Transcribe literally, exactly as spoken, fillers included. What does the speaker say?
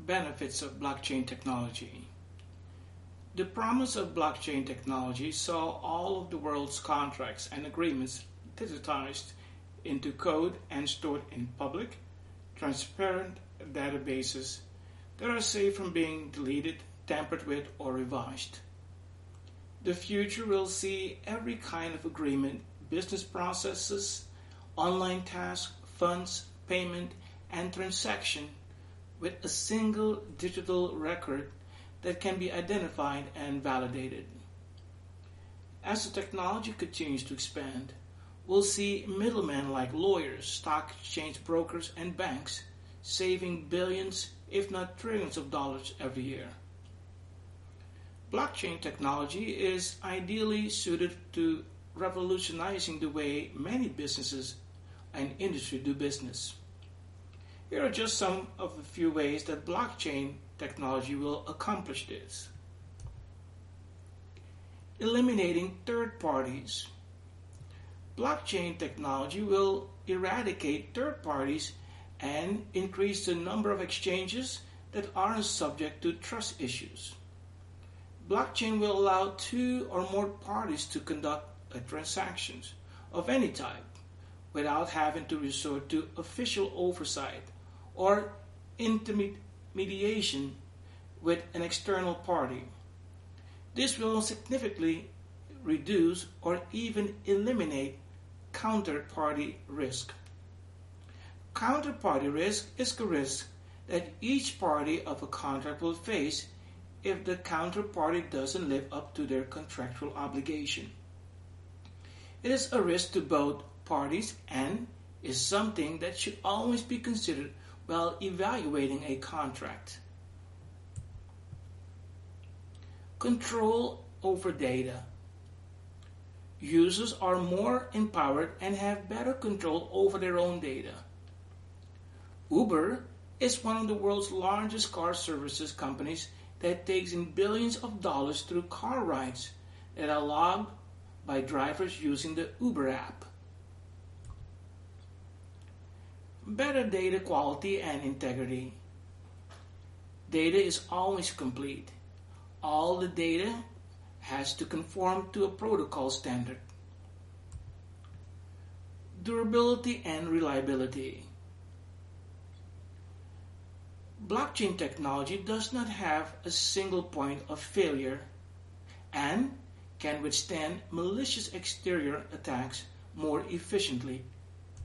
benefits of blockchain technology. The promise of blockchain technology saw all of the world's contracts and agreements digitized into code and stored in public, transparent databases that are safe from being deleted, tampered with, or revised. The future will see every kind of agreement, business processes, online tasks, funds, payment, and transaction with a single digital record that can be identified and validated. As the technology continues to expand, we'll see middlemen like lawyers, stock exchange brokers, and banks saving billions, if not trillions of dollars every year. Blockchain technology is ideally suited to revolutionizing the way many businesses and industry do business. Here are just some of the few ways that blockchain technology will accomplish this. Eliminating third parties. Blockchain technology will eradicate third parties and increase the number of exchanges that aren't subject to trust issues. Blockchain will allow two or more parties to conduct transactions of any type without having to resort to official oversight or intermediation with an external party. This will significantly reduce or even eliminate counterparty risk. Counterparty risk is the risk that each party of a contract will face if the counterparty doesn't live up to their contractual obligation. It is a risk to both parties and is something that should always be considered while evaluating a contract. Control over data. Users are more empowered and have better control over their own data. Uber is one of the world's largest car services companies that takes in billions of dollars through car rides that are logged by drivers using the Uber app. Better data quality and integrity. Data is always complete. All the data has to conform to a protocol standard. Durability and reliability. Blockchain technology does not have a single point of failure and can withstand malicious exterior attacks more efficiently